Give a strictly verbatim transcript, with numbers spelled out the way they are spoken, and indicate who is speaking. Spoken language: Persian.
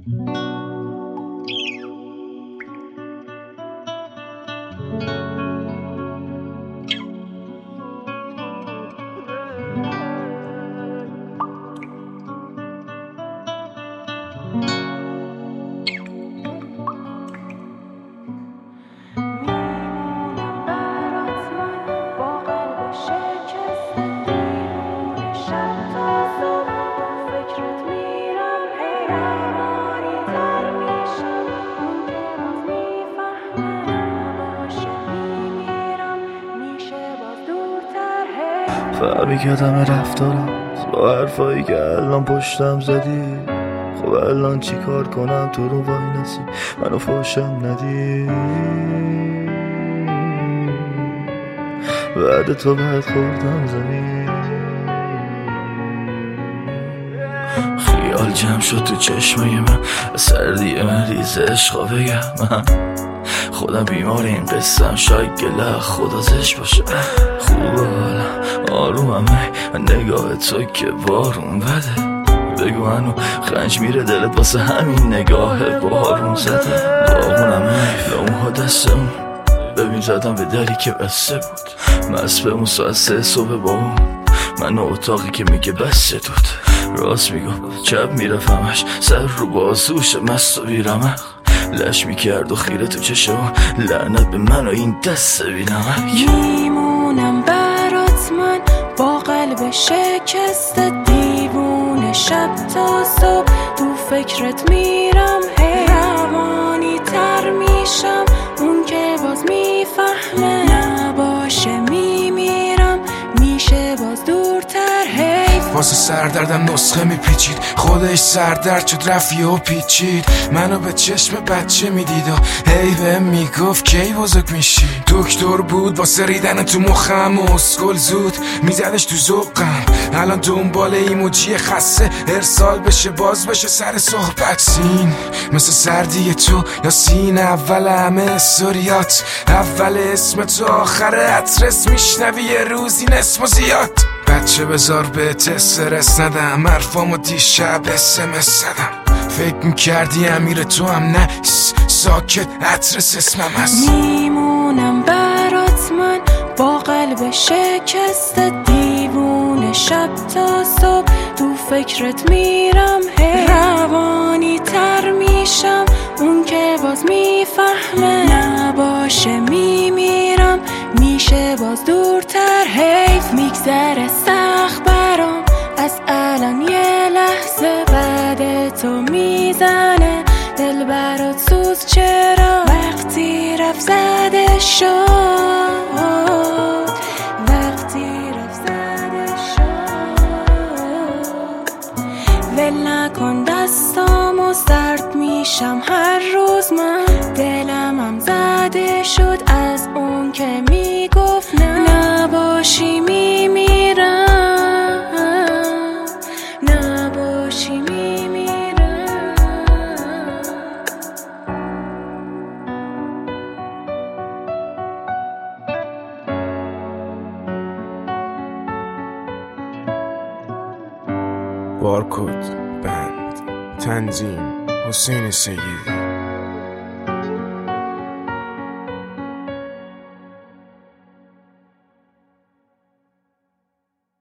Speaker 1: فرقی کردم رفتارم با حرفایی که الان پشتم زدی. خب الان چی کار کنم تو رو وای نسی منو فاشم ندی. بعد تو بعد خوردم زمین. خیال جمع شد تو چشمای من سردی مریض عشقا بگم من خودم بیمار این قصم شاید گله خدا زش باشه. خوبه حالا آرومم نگاه تو که بارون بده. بگو هنو خنج میره دلت واسه همین نگاه بارون زده. داغونم لاموها دستمون ببین زدم به دلی که بسته بود. مست بمون ساعت سه صبح با اون من اتاقی که میگه بسته دود. راست میگو چپ میرفمش سر رو بازوش مست و بیرمق لش میکرد و خیره تو چشم لعنت به من و این دست بینمک.
Speaker 2: میمونم برات من با قلب شکست دیوونه شب تا صبح تو فکرت میرم هی روانی تر میشم اون که باز میفهمه نباشه میمیرم میشه باز دورتر هی.
Speaker 3: واسه سردردم نسخه میپیچید خودش سردرد شد رفیه و پیچید منو به چشم بچه میدید و هی بهم میگفت کی بزرگ میشی. دکتر بود واسه ریدن تو مخم و اسکل زود میزدش تو ذوقم. الان دنبال ایموجی خسته ارسال بشه باز بشه سر صحبت سین مثل سردی تو یا سین اول همه استوریات اول اسم تو آخر اترس میشنوی یه روزی نصف و زیاد. بچه بذار به تسترس ندم حرفامو دیشب اسمس زدم. فکر میکردی امیر تو هم نه ساکت اترس اسمم هست.
Speaker 2: میمونم برات من با قلب شکست دیوونه شب تا صبح تو فکرت میرم هی روانی تر میشم اون که باز میفهمه نباشه میمیرم میشه باز دورتر حیف میگذره سخت برام از الان یه لحظه بعد تو میزنه دل برات سوز چرا وقتی رفت زده شد وقتی رفت زده شد ول نکن دستامو سرد میشم هر روز من دلم هم زده شد از اون که میگفت نه نباشی میمیرم نباشی میمیرم.
Speaker 3: بارکد بند تنظیم حسین سیدی